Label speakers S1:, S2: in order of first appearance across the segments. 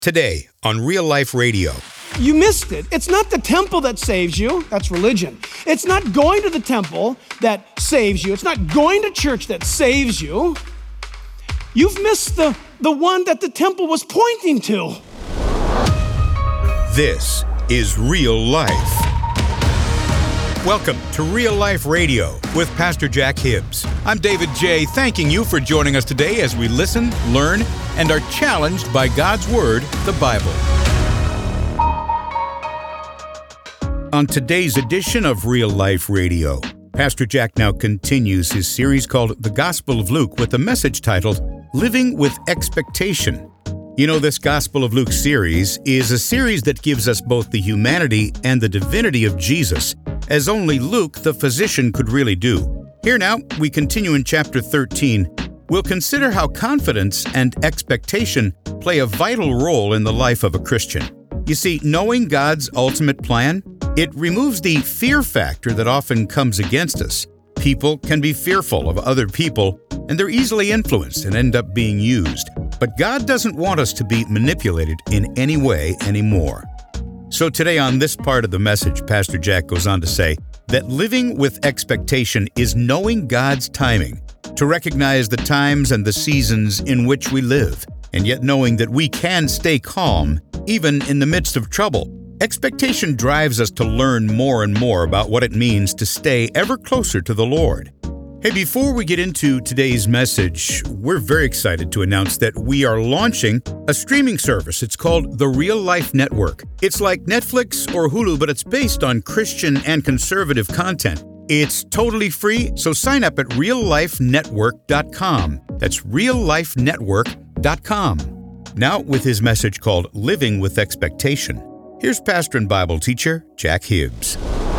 S1: Today on Real Life Radio.
S2: You missed it. It's not the temple that saves you. That's religion. It's not going to the temple that saves you. It's not going to church that saves you. You've missed the one that the temple was pointing to.
S1: This is Real Life. Welcome to Real Life Radio with Pastor Jack Hibbs. I'm David J., thanking you for joining us today as we listen, learn, and are challenged by God's Word, the Bible. On today's edition of Real Life Radio, Pastor Jack now continues his series called The Gospel of Luke with a message titled, Living with Expectation. You know, this Gospel of Luke series is a series that gives us both the humanity and the divinity of Jesus, as only Luke, the physician, could really do. Here now, we continue in chapter 13. We'll consider how confidence and expectation play a vital role in the life of a Christian. You see, knowing God's ultimate plan, it removes the fear factor that often comes against us. People can be fearful of other people, and they're easily influenced and end up being used. But God doesn't want us to be manipulated in any way anymore. So today on this part of the message, Pastor Jack goes on to say that living with expectation is knowing God's timing, to recognize the times and the seasons in which we live, and yet knowing that we can stay calm even in the midst of trouble. Expectation drives us to learn more and more about what it means to stay ever closer to the Lord. Hey, before we get into today's message, we're very excited to announce that we are launching a streaming service. It's called the Real Life Network. It's like Netflix or Hulu, but it's based on Christian and conservative content. It's totally free, so sign up at reallifenetwork.com. That's reallifenetwork.com. Now, with his message called Living with Expectation, here's pastor and Bible teacher Jack Hibbs.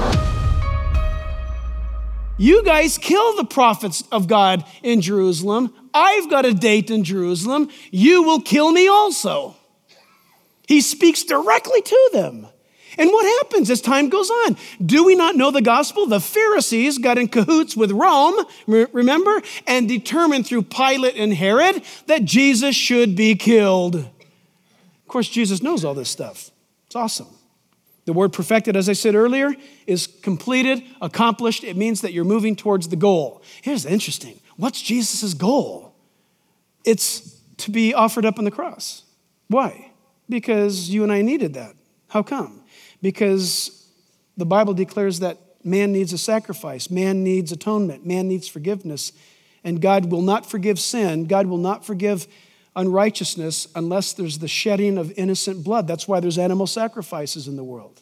S2: You guys kill the prophets of God in Jerusalem. I've got a date in Jerusalem. You will kill me also. He speaks directly to them. And what happens as time goes on? Do we not know the gospel? The Pharisees got in cahoots with Rome, remember, and determined through Pilate and Herod that Jesus should be killed. Of course, Jesus knows all this stuff. It's awesome. The word perfected, as I said earlier, is completed, accomplished. It means that you're moving towards the goal. Here's the interesting. What's Jesus' goal? It's to be offered up on the cross. Why? Because you and I needed that. How come? Because the Bible declares that man needs a sacrifice. Man needs atonement. Man needs forgiveness. And God will not forgive sin. God will not forgive unrighteousness unless there's the shedding of innocent blood. That's why there's animal sacrifices in the world.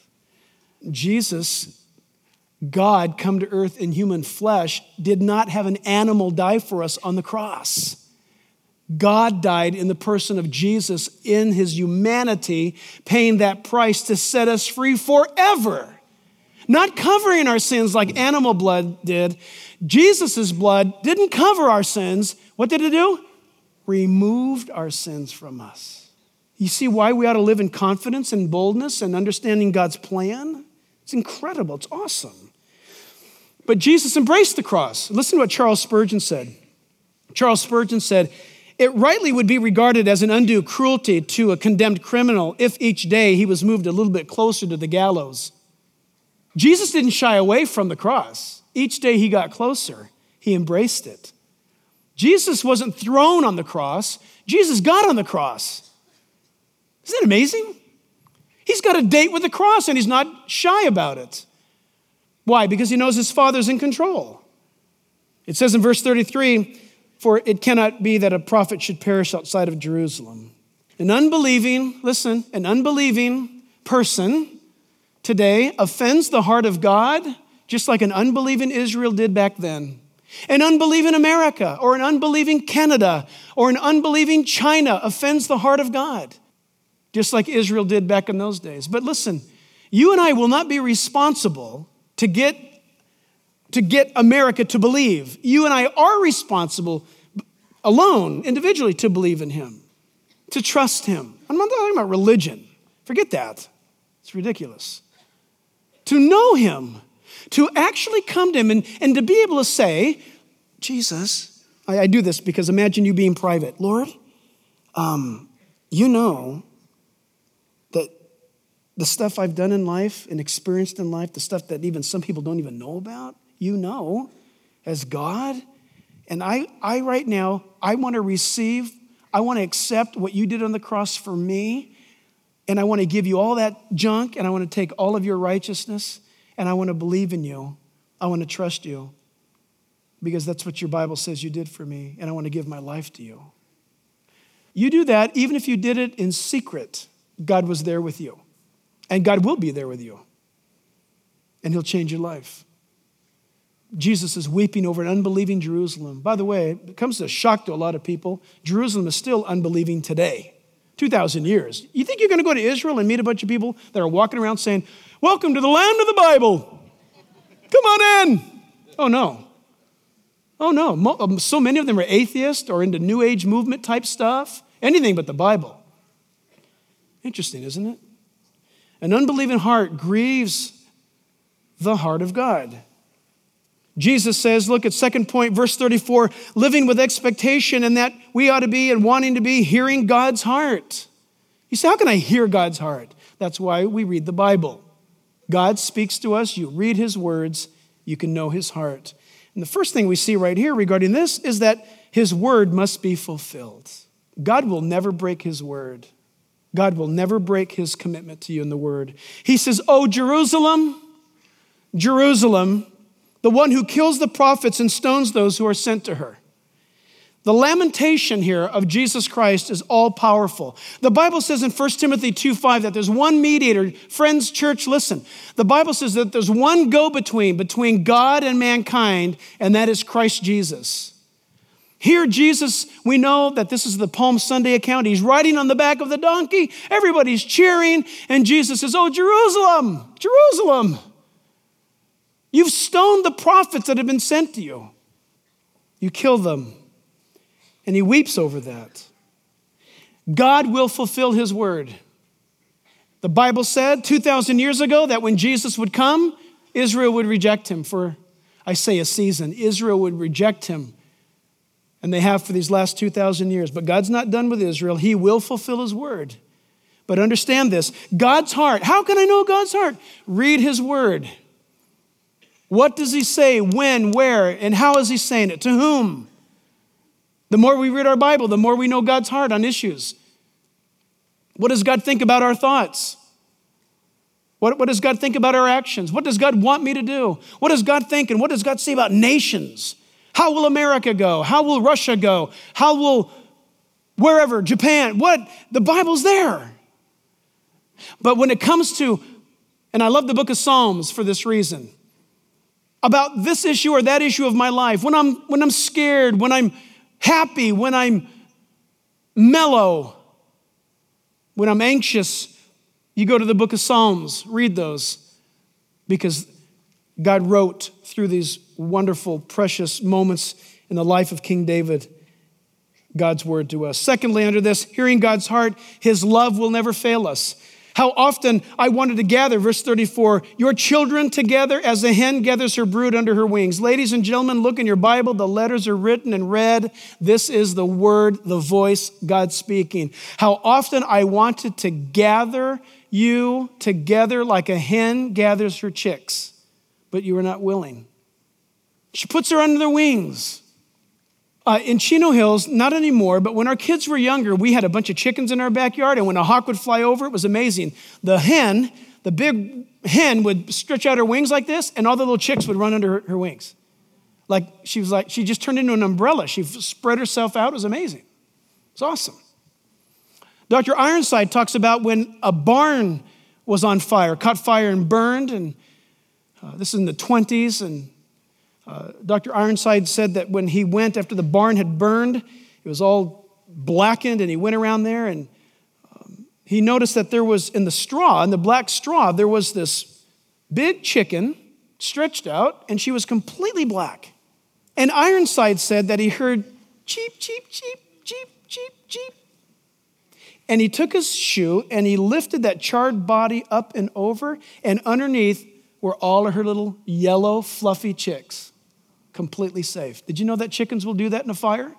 S2: Jesus, God come to earth in human flesh, did not have an animal die for us on the cross. God died in the person of Jesus in his humanity, paying that price to set us free forever. Not covering our sins like animal blood did. Jesus' blood didn't cover our sins. What did it do? Removed our sins from us. You see why we ought to live in confidence and boldness and understanding God's plan? It's incredible. It's awesome. But Jesus embraced the cross. Listen to what Charles Spurgeon said. Charles Spurgeon said, "It rightly would be regarded as an undue cruelty to a condemned criminal if each day he was moved a little bit closer to the gallows." Jesus didn't shy away from the cross. Each day he got closer. He embraced it. Jesus wasn't thrown on the cross. Jesus got on the cross. Isn't that amazing? He's got a date with the cross and he's not shy about it. Why? Because he knows his Father's in control. It says in verse 33, "For it cannot be that a prophet should perish outside of Jerusalem." An unbelieving person today offends the heart of God, just like an unbelieving Israel did back then. An unbelieving America or an unbelieving Canada or an unbelieving China offends the heart of God, just like Israel did back in those days. But listen, you and I will not be responsible to get America to believe. You and I are responsible alone, individually, to believe in him, to trust him. I'm not talking about religion. Forget that. It's ridiculous. To know him, to actually come to him and to be able to say, Jesus, I do this because imagine you being private. Lord, you know the stuff I've done in life and experienced in life, the stuff that even some people don't even know about, you know, as God. And I right now, I want to receive, I want to accept what you did on the cross for me. And I want to give you all that junk, and I want to take all of your righteousness, and I want to believe in you. I want to trust you because that's what your Bible says you did for me, and I want to give my life to you. You do that, even if you did it in secret, God was there with you. And God will be there with you. And he'll change your life. Jesus is weeping over an unbelieving Jerusalem. By the way, it comes as a shock to a lot of people. Jerusalem is still unbelieving today, 2,000 years. You think you're going to go to Israel and meet a bunch of people that are walking around saying, welcome to the land of the Bible. Come on in. Oh, no. Oh, no. So many of them are atheists or into New Age movement type stuff. Anything but the Bible. Interesting, isn't it? An unbelieving heart grieves the heart of God. Jesus says, look at second point, verse 34, living with expectation, and that we ought to be and wanting to be hearing God's heart. You say, how can I hear God's heart? That's why we read the Bible. God speaks to us. You read his words. You can know his heart. And the first thing we see right here regarding this is that his word must be fulfilled. God will never break his word. God will never break his commitment to you in the word. He says, oh, Jerusalem, Jerusalem, the one who kills the prophets and stones those who are sent to her. The lamentation here of Jesus Christ is all powerful. The Bible says in 1 Timothy 2:5 that there's one mediator. Friends, church, listen. The Bible says that there's one between God and mankind, and that is Christ Jesus. Here, Jesus, we know that this is the Palm Sunday account. He's riding on the back of the donkey. Everybody's cheering. And Jesus says, oh, Jerusalem, Jerusalem, you've stoned the prophets that have been sent to you. You kill them. And he weeps over that. God will fulfill his word. The Bible said 2,000 years ago that when Jesus would come, Israel would reject him for, I say, a season. Israel would reject him. And they have for these last 2,000 years. But God's not done with Israel. He will fulfill his word. But understand this, God's heart. How can I know God's heart? Read his word. What does he say, when, where, and how is he saying it? To whom? The more we read our Bible, the more we know God's heart on issues. What does God think about our thoughts? What does God think about our actions? What does God want me to do? What does God think and what does God say about nations? How will America go? How will Russia go? How will wherever, Japan, what? The Bible's there. But when it comes to, and I love the book of Psalms for this reason, about this issue or that issue of my life, when I'm scared, when I'm happy, when I'm mellow, when I'm anxious, you go to the book of Psalms, read those, because God wrote through these wonderful, precious moments in the life of King David, God's word to us. Secondly, under this, hearing God's heart, his love will never fail us. How often I wanted to gather, verse 34, your children together as a hen gathers her brood under her wings. Ladies and gentlemen, look in your Bible. The letters are written and read. This is the word, the voice, God speaking. How often I wanted to gather you together like a hen gathers her chicks, but you were not willing. She puts her under their wings. In Chino Hills, not anymore, but when our kids were younger, we had a bunch of chickens in our backyard, and when a hawk would fly over, it was amazing. The big hen would stretch out her wings like this, and all the little chicks would run under her wings. She just turned into an umbrella. She spread herself out. It was amazing. It's awesome. Dr. Ironside talks about when a barn was on fire, caught fire and burned, and this is in the 20s, and Dr. Ironside said that when he went after the barn had burned, it was all blackened, and he went around there, and he noticed that there was in the black straw, there was this big chicken stretched out, and she was completely black. And Ironside said that he heard cheep, cheep, cheep, cheep, cheep, cheep. And he took his shoe, and he lifted that charred body up and over, and underneath were all of her little yellow, fluffy chicks. Completely safe. Did you know that chickens will do that in a fire?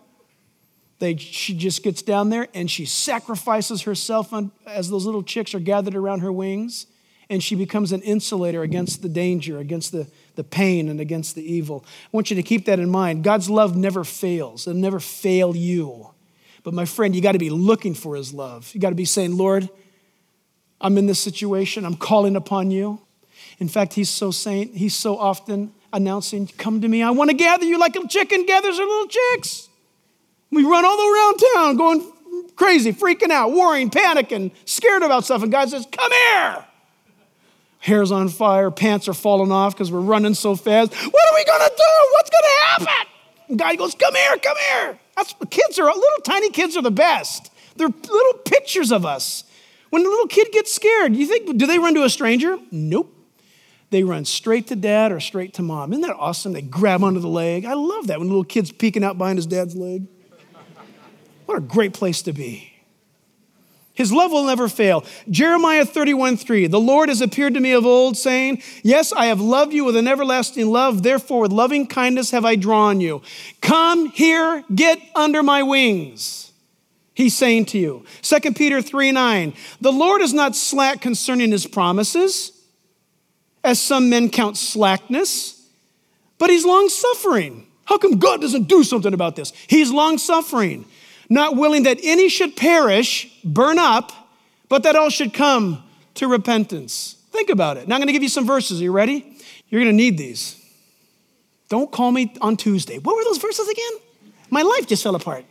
S2: She just gets down there and she sacrifices herself as those little chicks are gathered around her wings. and she becomes an insulator against the danger, against the pain, and against the evil. I want you to keep that in mind. God's love never fails. It'll never fail you. But my friend, you got to be looking for his love. You got to be saying, Lord, I'm in this situation. I'm calling upon you. In fact, he's so often announcing, come to me. I want to gather you like a chicken gathers her little chicks. We run all around town going crazy, freaking out, worrying, panicking, scared about stuff. And God says, come here. Hair's on fire, pants are falling off because we're running so fast. What are we going to do? What's going to happen? And God goes, come here, come here. Little tiny kids are the best. They're little pictures of us. When the little kid gets scared, do they run to a stranger? Nope. They run straight to dad or straight to mom. Isn't that awesome? They grab onto the leg. I love that when the little kid's peeking out behind his dad's leg. What a great place to be. His love will never fail. Jeremiah 31:3, the Lord has appeared to me of old, saying, yes, I have loved you with an everlasting love. Therefore, with loving kindness have I drawn you. Come here, get under my wings. He's saying to you. 2 Peter 3:9, the Lord is not slack concerning his promises, as some men count slackness, but he's long-suffering. How come God doesn't do something about this? He's long-suffering, not willing that any should perish, burn up, but that all should come to repentance. Think about it. Now I'm going to give you some verses. Are you ready? You're going to need these. Don't call me on Tuesday. What were those verses again? My life just fell apart.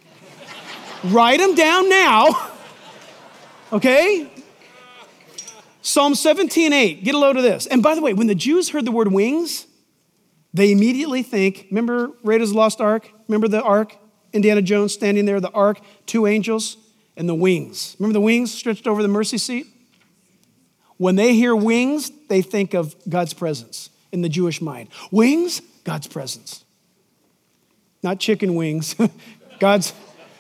S2: Write them down now. Okay? Psalm 17:8. Get a load of this. And by the way, when the Jews heard the word wings, they immediately think, remember Raiders of the Lost Ark? Remember the ark? Indiana Jones standing there, the ark, 2 angels, and the wings. Remember the wings stretched over the mercy seat? When they hear wings, they think of God's presence in the Jewish mind. Wings, God's presence. Not chicken wings, God's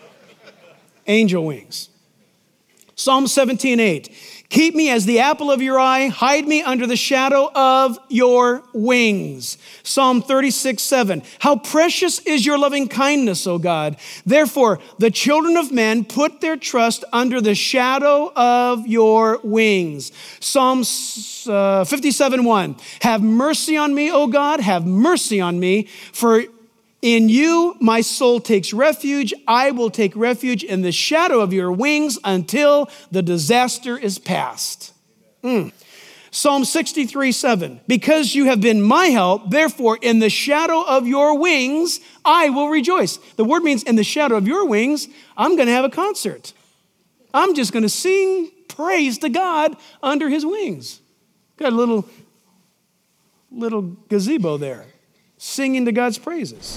S2: angel wings. Psalm 17:8. Keep me as the apple of your eye. Hide me under the shadow of your wings. Psalm 36:7. How precious is your loving kindness, O God. Therefore, the children of men put their trust under the shadow of your wings. Psalm 57:1. Have mercy on me, O God. Have mercy on me, for in you, my soul takes refuge. I will take refuge in the shadow of your wings until the disaster is past. Psalm 63:7. Because you have been my help, therefore in the shadow of your wings, I will rejoice. The word means in the shadow of your wings, I'm going to have a concert. I'm just going to sing praise to God under his wings. Got a little gazebo there, singing to God's praises.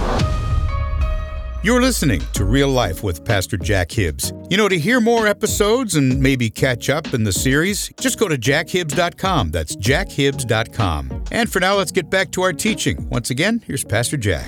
S1: You're listening to Real Life with Pastor Jack Hibbs. You know, to hear more episodes and maybe catch up in the series, just go to jackhibbs.com. That's jackhibbs.com. And for now, let's get back to our teaching. Once again, here's Pastor Jack.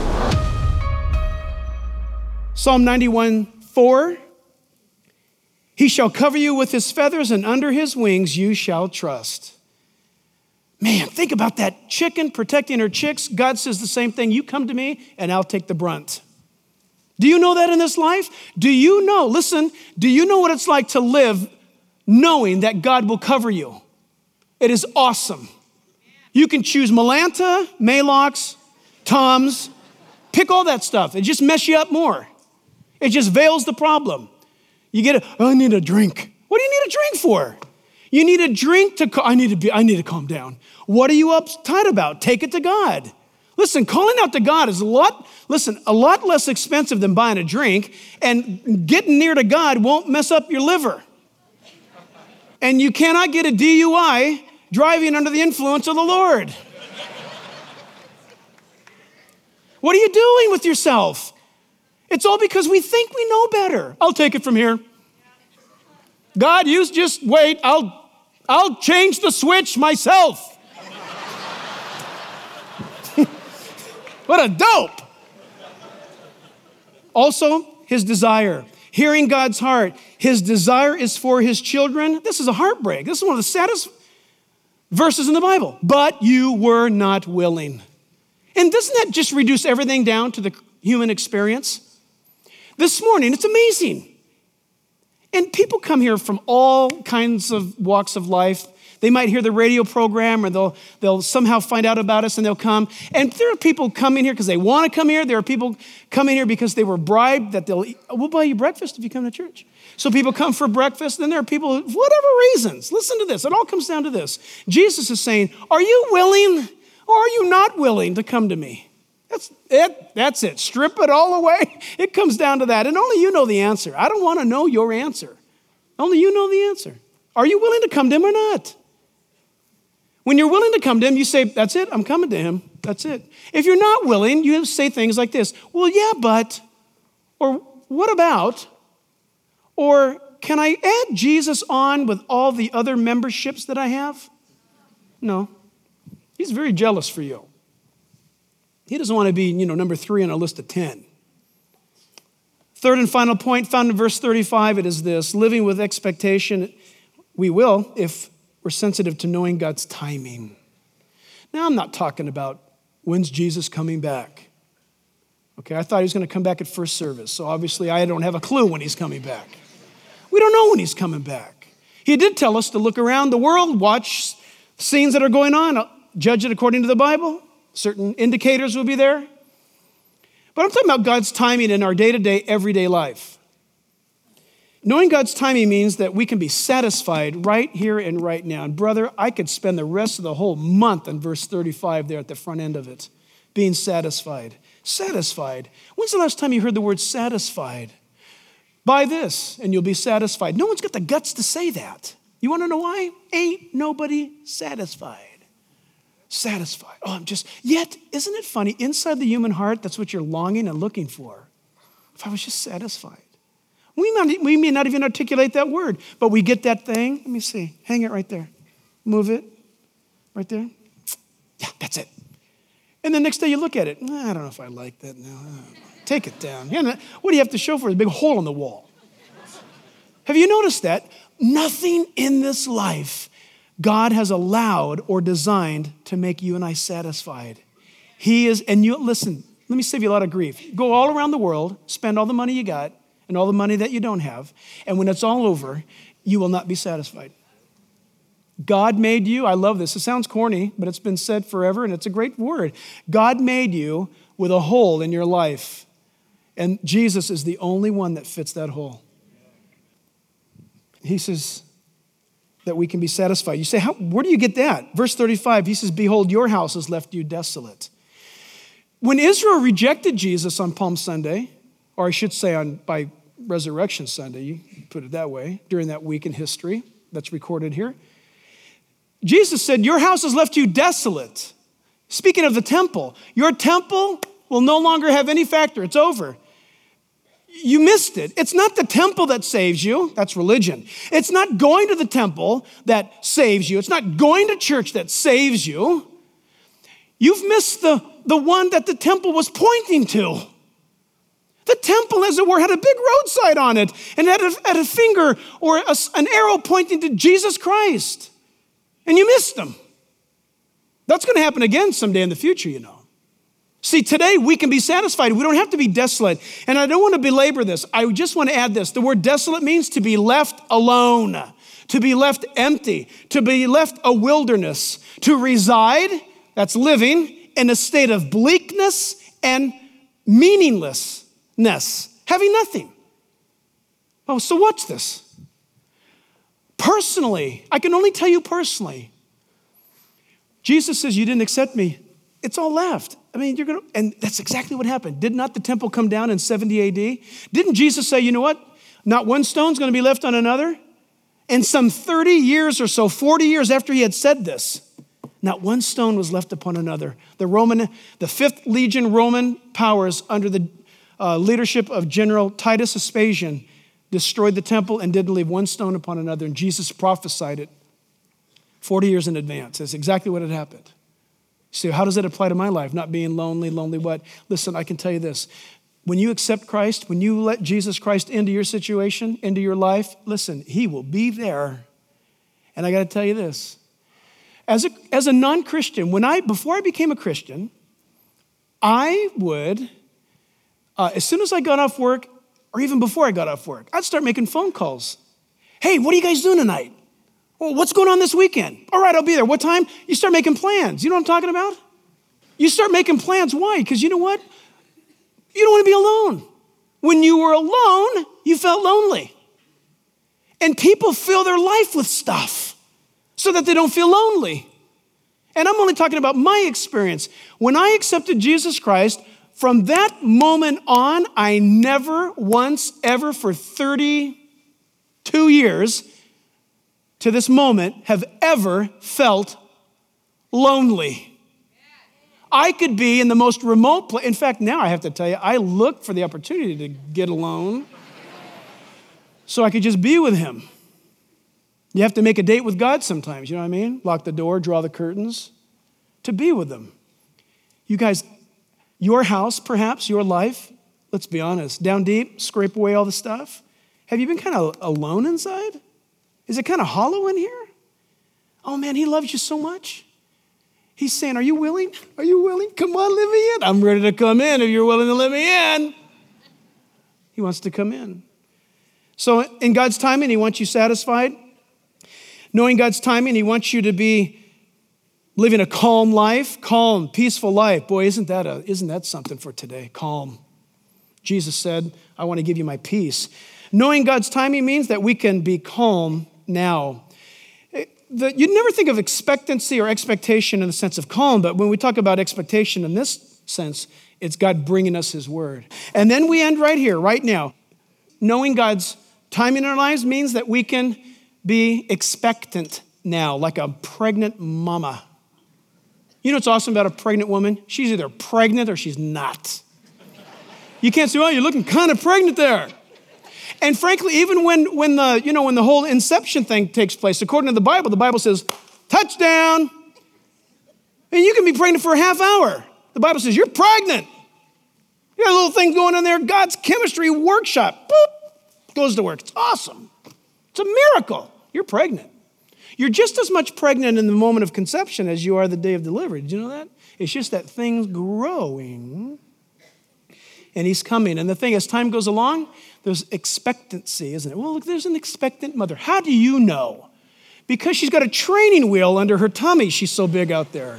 S2: Psalm 91:4. He shall cover you with his feathers, and under his wings you shall trust. Man, think about that chicken protecting her chicks. God says the same thing. You come to me and I'll take the brunt. Do you know that in this life? Do you know what it's like to live knowing that God will cover you? It is awesome. You can choose Melanta, Maalox, Tums, pick all that stuff. It just mess you up more. It just veils the problem. I need a drink. What do you need a drink for? You need a drink I need to calm down. What are you uptight about? Take it to God. Listen, calling out to God is a lot less expensive than buying a drink, and getting near to God won't mess up your liver. And you cannot get a DUI driving under the influence of the Lord. What are you doing with yourself? It's all because we think we know better. I'll take it from here. God, you just wait. I'll change the switch myself. What a dope. Also, his desire. Hearing God's heart. His desire is for his children. This is a heartbreak. This is one of the saddest verses in the Bible. But you were not willing. And doesn't that just reduce everything down to the human experience? This morning, it's amazing. And people come here from all kinds of walks of life. they might hear the radio program, or they'll somehow find out about us and they'll come. And there are people coming here because they want to come here. There are people coming here because they were bribed that we'll buy you breakfast if you come to church. So people come for breakfast. Then there are people, whatever reasons. Listen to this. It all comes down to this. Jesus is saying, are you willing or are you not willing to come to me? That's it. That's it. Strip it all away. It comes down to that. And only you know the answer. I don't want to know your answer. Only you know the answer. Are you willing to come to him or not? When you're willing to come to him, you say, that's it. I'm coming to him. That's it. If you're not willing, you say things like this. Well, yeah, but, or what about, or can I add Jesus on with all the other memberships that I have? No. He's very jealous for you. He doesn't want to be, number 3 on a list of 10. Third and final point found in verse 35, it is this: living with expectation, we will if we're sensitive to knowing God's timing. Now, I'm not talking about when's Jesus coming back. Okay, I thought he was going to come back at first service, so obviously I don't have a clue when he's coming back. We don't know when he's coming back. He did tell us to look around the world, watch scenes that are going on, judge it according to the Bible. Certain indicators will be there. But I'm talking about God's timing in our day-to-day, everyday life. Knowing God's timing means that we can be satisfied right here and right now. And brother, I could spend the rest of the whole month in verse 35 there at the front end of it, being satisfied. Satisfied. When's the last time you heard the word satisfied? Buy this and you'll be satisfied. No one's got the guts to say that. You want to know why? Ain't nobody satisfied. Satisfied. Yet, isn't it funny? Inside the human heart, that's what you're longing and looking for. If I was just satisfied. We may not even articulate that word, but we get that thing. Let me see. Hang it right there. Move it. Right there. Yeah, that's it. And the next day you look at it. I don't know if I like that now. Take it down. What do you have to show for it? A big hole in the wall. Have you noticed that? Nothing in this life God has allowed or designed to make you and I satisfied. He is, and you, listen, let me save you a lot of grief. Go all around the world, spend all the money you got and all the money that you don't have, and when it's all over, you will not be satisfied. God made you, I love this, it sounds corny, but it's been said forever, and it's a great word. God made you with a hole in your life, and Jesus is the only one that fits that hole. He says, that we can be satisfied. You say, where do you get that? Verse 35, he says, behold, your house has left you desolate. When Israel rejected Jesus on Palm Sunday, or I should say by Resurrection Sunday, you put it that way, during that week in history that's recorded here, Jesus said, your house has left you desolate. Speaking of the temple, your temple will no longer have any factor. It's over. You missed it. It's not the temple that saves you. That's religion. It's not going to the temple that saves you. It's not going to church that saves you. You've missed the one that the temple was pointing to. The temple, as it were, had a big roadside on it and had a finger or an arrow pointing to Jesus Christ. And you missed him. That's going to happen again someday in the future, you know. See, today we can be satisfied. We don't have to be desolate. And I don't want to belabor this. I just want to add this. The word desolate means to be left alone, to be left empty, to be left a wilderness, to reside, that's living, in a state of bleakness and meaninglessness, having nothing. Oh, so watch this. Personally, I can only tell you personally, Jesus says, you didn't accept me. It's all left. I mean, and that's exactly what happened. Did not the temple come down in 70 AD? Didn't Jesus say, you know what? Not one stone's going to be left on another? And some 30 years or so, 40 years after he had said this, not one stone was left upon another. The 5th Legion Roman powers under the leadership of General Titus Vespasian destroyed the temple and didn't leave one stone upon another. And Jesus prophesied it 40 years in advance. That's exactly what had happened. So how does that apply to my life? Not being lonely what? Listen, I can tell you this. When you accept Christ, when you let Jesus Christ into your situation, into your life, listen, he will be there. And I got to tell you this. As a non-Christian, before I became a Christian, I would, as soon as I got off work, or even before I got off work, I'd start making phone calls. Hey, what are you guys doing tonight? Well, what's going on this weekend? All right, I'll be there. What time? You start making plans. You know what I'm talking about? You start making plans. Why? Because you know what? You don't want to be alone. When you were alone, you felt lonely. And people fill their life with stuff so that they don't feel lonely. And I'm only talking about my experience. When I accepted Jesus Christ, from that moment on, I never once ever for 32 years to this moment have ever felt lonely. I could be in the most remote place. In fact, now I have to tell you, I look for the opportunity to get alone so I could just be with him. You have to make a date with God sometimes, you know what I mean? Lock the door, draw the curtains, to be with him. You guys, your house, perhaps, your life, let's be honest, down deep, scrape away all the stuff. Have you been kind of alone inside? Is it kind of hollow in here? Oh man, he loves you so much. He's saying, are you willing? Are you willing? Come on, let me in. I'm ready to come in if you're willing to let me in. He wants to come in. So in God's timing, he wants you satisfied. Knowing God's timing, he wants you to be living a calm life, calm, peaceful life. Boy, isn't that something for today? Calm. Jesus said, I want to give you my peace. Knowing God's timing means that we can be calm now. You'd never think of expectancy or expectation in the sense of calm, but when we talk about expectation in this sense, it's God bringing us his word. And then we end right here, right now. Knowing God's timing in our lives means that we can be expectant now, like a pregnant mama. You know what's awesome about a pregnant woman? She's either pregnant or she's not. You can't say, oh, you're looking kind of pregnant there. And frankly, even when the whole inception thing takes place, according to the Bible says, touchdown. And you can be pregnant for a half hour. The Bible says, you're pregnant. You got a little thing going on there, God's chemistry workshop. Boop, goes to work. It's awesome. It's a miracle. You're pregnant. You're just as much pregnant in the moment of conception as you are the day of delivery. Did you know that? It's just that thing's growing and he's coming. And the thing, as time goes along, there's expectancy, isn't it? Well, look, there's an expectant mother. How do you know? Because she's got a training wheel under her tummy. She's so big out there.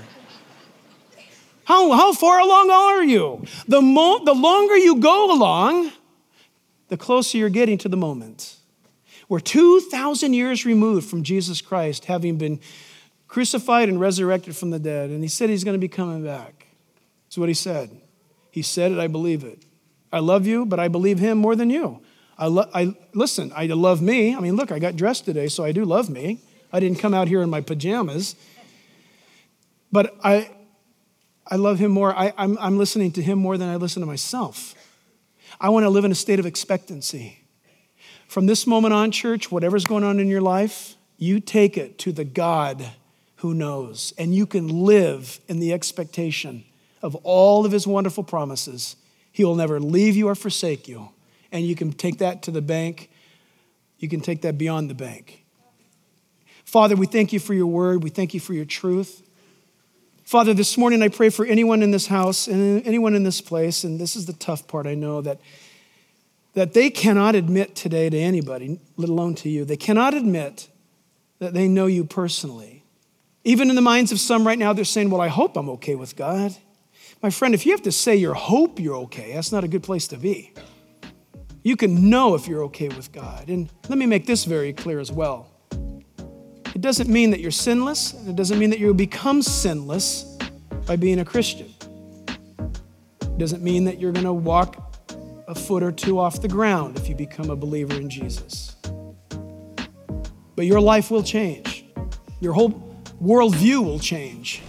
S2: How far along are you? The longer you go along, the closer you're getting to the moment. We're 2,000 years removed from Jesus Christ having been crucified and resurrected from the dead. And he said he's going to be coming back. That's what he said. He said it, I believe it. I love you, but I believe him more than you. Listen, I love me. I mean, look, I got dressed today, so I do love me. I didn't come out here in my pajamas. But I love him more. I'm listening to him more than I listen to myself. I want to live in a state of expectancy. From this moment on, church, whatever's going on in your life, you take it to the God who knows. And you can live in the expectation of all of his wonderful promises. He will never leave you or forsake you. And you can take that to the bank. You can take that beyond the bank. Father, we thank you for your word. We thank you for your truth. Father, this morning I pray for anyone in this house and anyone in this place, and this is the tough part, I know, that they cannot admit today to anybody, let alone to you. They cannot admit that they know you personally. Even in the minds of some right now, they're saying, well, I hope I'm okay with God. My friend, if you have to say you hope you're okay, that's not a good place to be. You can know if you're okay with God. And let me make this very clear as well. It doesn't mean that you're sinless, and it doesn't mean that you'll become sinless by being a Christian. It doesn't mean that you're going to walk a foot or two off the ground if you become a believer in Jesus. But your life will change. Your whole worldview will change.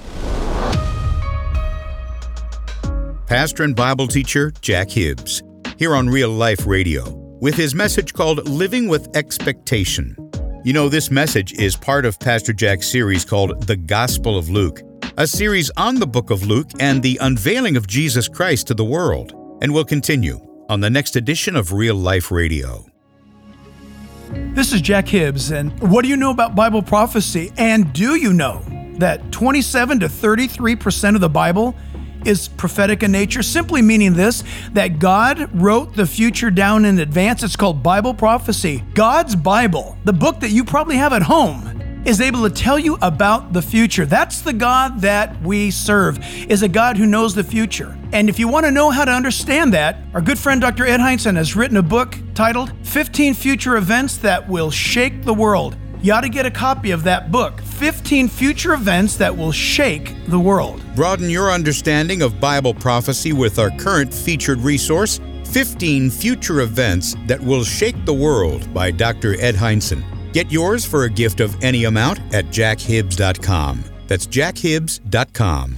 S1: Pastor and Bible teacher Jack Hibbs, here on Real Life Radio, with his message called Living with Expectation. You know, this message is part of Pastor Jack's series called The Gospel of Luke, a series on the book of Luke and the unveiling of Jesus Christ to the world, and will continue on the next edition of Real Life Radio.
S2: This is Jack Hibbs, and what do you know about Bible prophecy? And do you know that 27 to 33% of the Bible is prophetic in nature, simply meaning this, that God wrote the future down in advance? It's called Bible prophecy. God's Bible, the book that you probably have at home,
S3: is able to tell you about the future. That's the God that we serve, is a God who knows the future. And if you want to know how to understand that, our good friend Dr. Ed Hindson has written a book titled 15 Future Events That Will Shake the World. You ought to get a copy of that book, 15 Future Events That Will Shake the World.
S1: Broaden your understanding of Bible prophecy with our current featured resource, 15 Future Events That Will Shake the World by Dr. Ed Hindson. Get yours for a gift of any amount at jackhibbs.com. That's jackhibbs.com.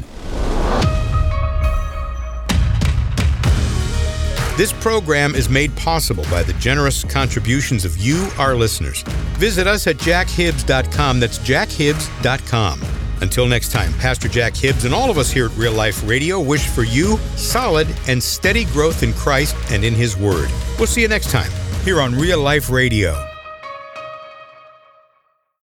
S1: This program is made possible by the generous contributions of you, our listeners. Visit us at jackhibbs.com. That's jackhibbs.com. Until next time, Pastor Jack Hibbs and all of us here at Real Life Radio wish for you solid and steady growth in Christ and in His Word. We'll see you next time here on Real Life Radio.